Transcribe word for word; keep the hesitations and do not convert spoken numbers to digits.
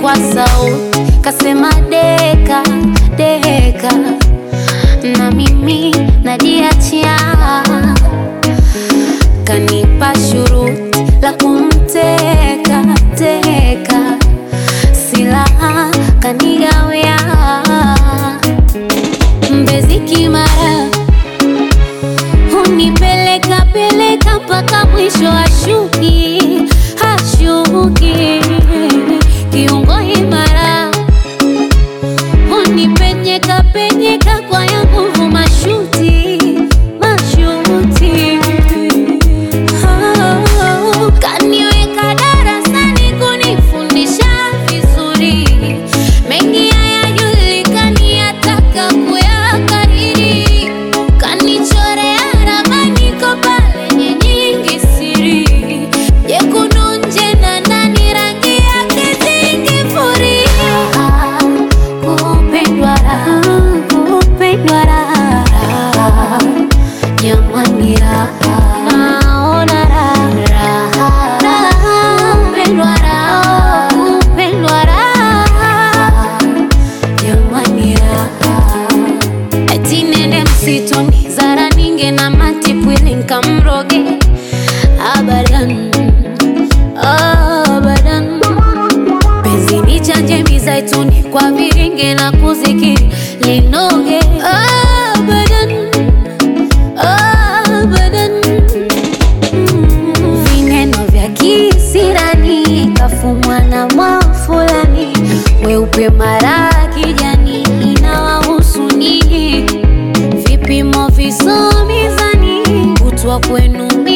kwa sauti kasema deka deka, na mimi najiachia. Kanipa shuruti la kumteka teka, silaha kanigawia. Mbezi Kimara hunipeleka peleka mpaka mwisho ashuki hashuki. Kiungo imara hunipenyeka penyeka kwa ya nguvu mashuti mashuti. Oh, kaniweka darasani kunifundisha vizuri, mengi hayajulikani ataka kuyakariri. Kanichorea ramani kwa pale nyingi siri, jekundu nje na ndani rangi yake zingifuria. Kupendwa raha, kupendwa raha, jamani raha, naona raha, kupendwa raha, kupendwa raha, jamani raha. Eti nende msituni Zara ninge na matipwili nkamroge, abadan abadan. Penzi ni chanje mizaituni kwa viringe na kuzikiri linoge, abadan abadan. Mm. Vineno vya kisirani kafumwa na mwafulani, weupe mara kijani inawahusu nini? Vipimo visomizani kutwa kwenu